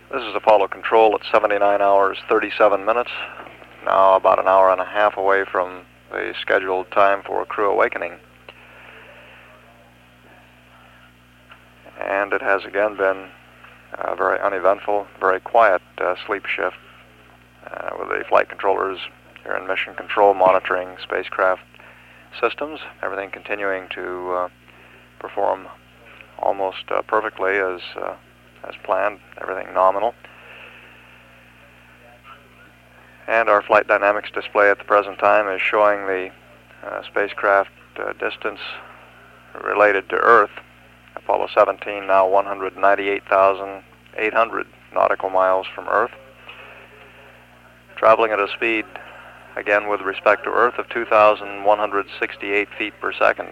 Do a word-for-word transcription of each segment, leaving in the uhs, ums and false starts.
This is Apollo Control at seventy-nine hours, thirty-seven minutes. Now about an hour and a half away from the scheduled time for crew awakening. And it has again been a very uneventful, very quiet uh, sleep shift uh, with the flight controllers here in mission control monitoring spacecraft systems. Everything continuing to uh, perform almost uh, perfectly as uh, as planned, everything nominal. And our flight dynamics display at the present time is showing the uh, spacecraft uh, distance related to Earth. Apollo seventeen now one hundred ninety-eight thousand eight hundred nautical miles from Earth, traveling at a speed, again with respect to Earth, of two thousand one hundred sixty-eight feet per second.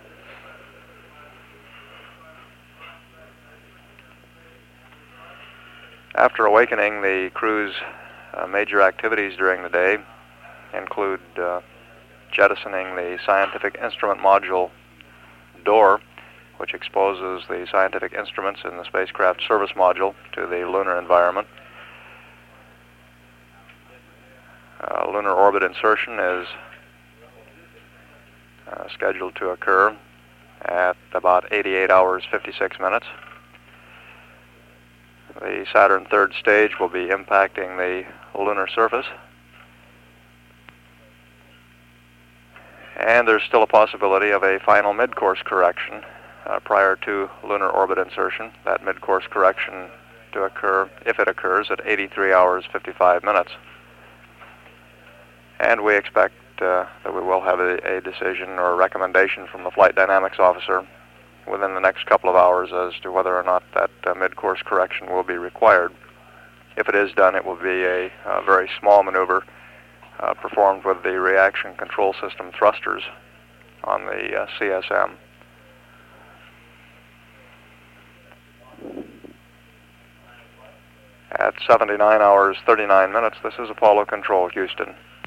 After awakening, the crew's uh, major activities during the day include uh, jettisoning the scientific instrument module door, which exposes the scientific instruments in the spacecraft service module to the lunar environment. Uh, lunar orbit insertion is uh, scheduled to occur at about eighty-eight hours, fifty-six minutes. The Saturn third stage will be impacting the lunar surface. And there's still a possibility of a final mid-course correction uh, prior to lunar orbit insertion. That mid-course correction to occur, if it occurs, at eighty-three hours, fifty-five minutes. And we expect uh, that we will have a, a decision or a recommendation from the flight dynamics officer within the next couple of hours as to whether or not that uh, mid-course correction will be required. If it is done, it will be a, a very small maneuver uh, performed with the reaction control system thrusters on the uh, C S M. At seventy-nine hours, thirty-nine minutes, this is Apollo Control, Houston.